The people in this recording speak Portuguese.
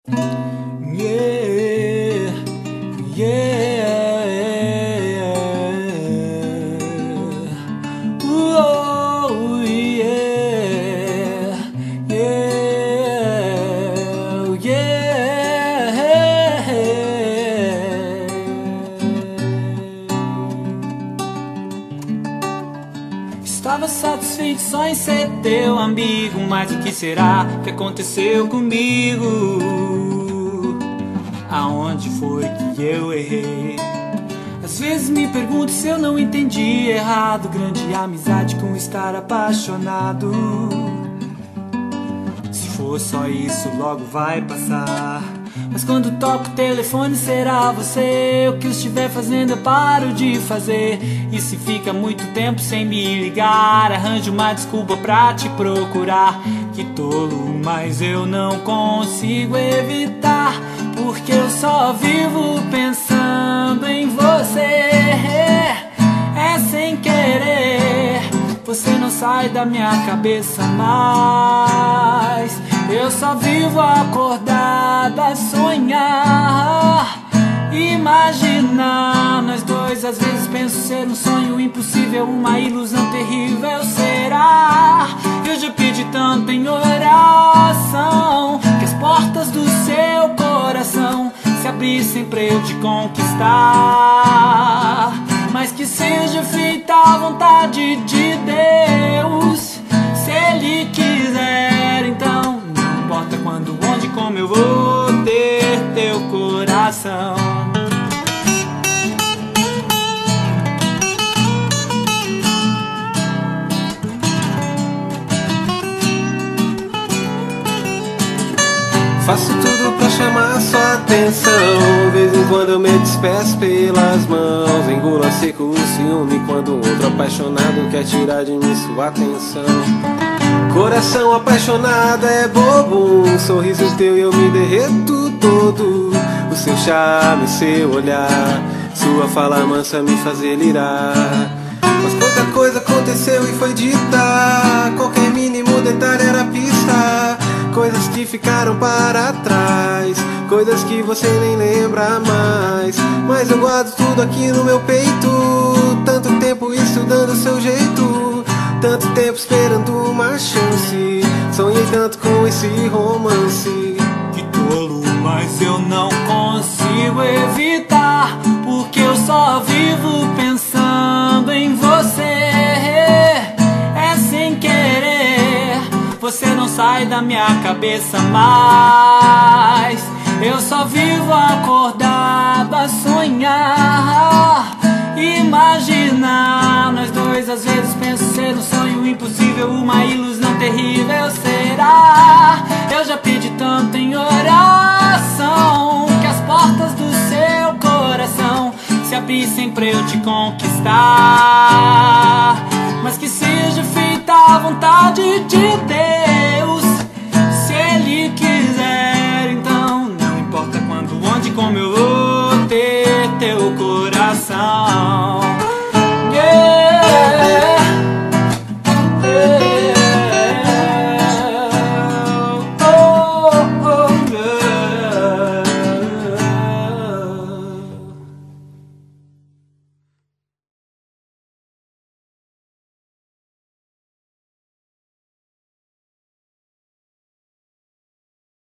Yeah, yeah. Whoa, yeah, yeah, yeah. Estava satisfeito só em ser teu amigo, mas o que será que aconteceu comigo? Aonde foi que eu errei? Às vezes me pergunto se eu não entendi errado. Grande amizade com estar apaixonado. Se for só isso, logo vai passar. Mas quando toco o telefone será você. O que eu estiver fazendo eu paro de fazer. E se fica muito tempo sem me ligar, arranjo uma desculpa pra te procurar. Que tolo, mas eu não consigo evitar, porque eu só vivo pensando em você. É sem querer, você não sai da minha cabeça mais. Eu só vivo acordada a sonhar, imaginar nós dois. Às vezes penso ser um sonho impossível, uma ilusão terrível. Será? Eu já pedi tanto em oração que as portas do seu coração se abrissem pra eu te conquistar. Mas que seja feita a vontade de Deus. Se Ele quiser, então não importa quando, onde, como eu vou ter teu coração. Faço tudo pra chamar sua atenção. De vez em quando eu me despeço pelas mãos. Engulo a seco o ciúme quando um outro apaixonado quer tirar de mim sua atenção. Coração apaixonado é bobo, um sorriso teu e eu me derreto todo. O seu charme, seu olhar, sua fala mansa me faz delirar. Mas quanta coisa aconteceu e foi dita, qualquer mínimo detalhe era pista. Coisas que ficaram para trás, coisas que você nem lembra mais. Mas eu guardo tudo aqui no meu peito. Tanto tempo estudando seu jeito, tanto tempo esperando uma chance. Sonhei tanto com esse romance. Que tolo, mas eu não consigo evitar, porque eu só vivo pensando em você. É sem querer, você não sai da minha cabeça mais. Eu só vivo acordado a sonhar, imaginar nós dois. Às vezes penso ser um sonho impossível, uma ilusão terrível. Será? Eu já pedi tanto em oração que as portas do seu coração se abrissem pra eu te conquistar. Mas que seja feita a vontade de Deus. Se Ele quiser, então não importa quando, onde, como eu vou ter teu coração.